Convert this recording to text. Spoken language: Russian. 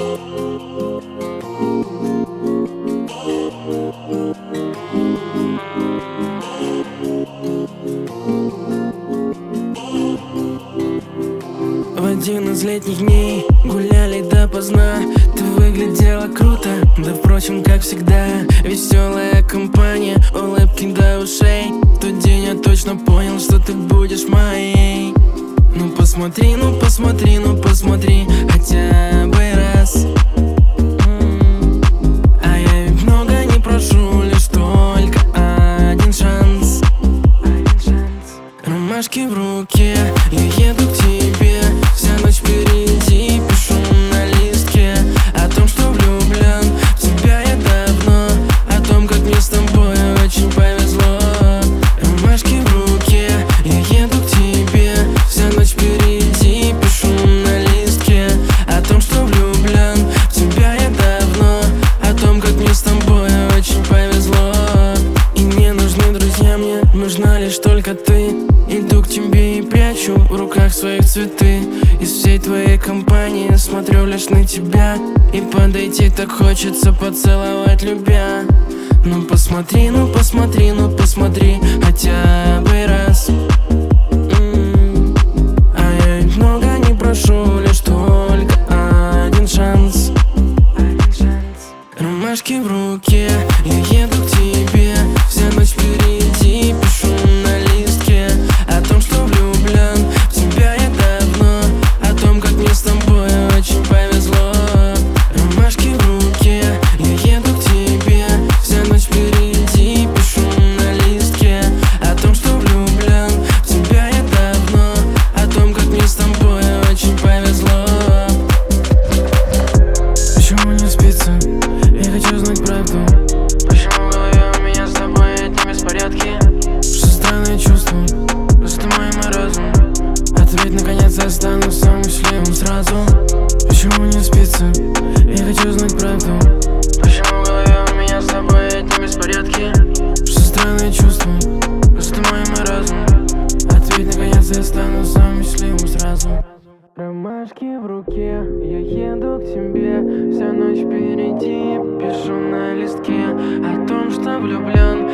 В один из летних дней гуляли допоздна. Ты выглядела круто, да впрочем, как всегда. Веселая компания, улыбки до ушей. В тот день я точно понял, что ты будешь моей. Ну посмотри, ну посмотри, ну посмотри хотя бы раз. А я ведь много не прошу, лишь только один шанс. Ромашки в руке, я еду к тебе. Вся ночь впереди, пишу на листке о том, что влюблен в тебя я давно, о том, как мне с тобой очень повезло. Ромашки в руке, я еду к тебе. Вся ночь впереди, пишу на листке о том, что влюблен в тебя я давно, о том, как мне с тобой очень повезло. И не нужны друзья, мне нужна лишь только ты. Иду к тебе и прячу в руках своих цветы. Из всей твоей компании смотрю лишь на тебя. И подойти так хочется, поцеловать любя. Ну посмотри, ну посмотри, ну посмотри хотя бы раз. А я ведь много не прошу, лишь только один шанс. Ромашки в руке, я еду к тебе. Вся ночь впереди, пишу на листке о том, что влюблен в тебя я давно, о том, как мне с тобой очень повезло. Ромашки в руке, я еду к тебе. Вся ночь впереди, пишу на листке о том, что влюблен в тебя я давно, о том, как мне с тобой очень повезло. Почему не спится? Я хочу знать правду. Почему в голове у меня с тобой одни беспорядки? Что странное чувство, просто мой разум. Ответь, наконец, я стану самым счастливым сразу. Почему не спится? Я хочу знать правду. Почему в голове у меня с тобой одни беспорядки? Что странное чувство, просто мой разум. Ответь, наконец, я стану самым счастливым сразу. Ромашки в руке, я еду к тебе. Вся ночь впереди, пишу на листке о том, что влюблен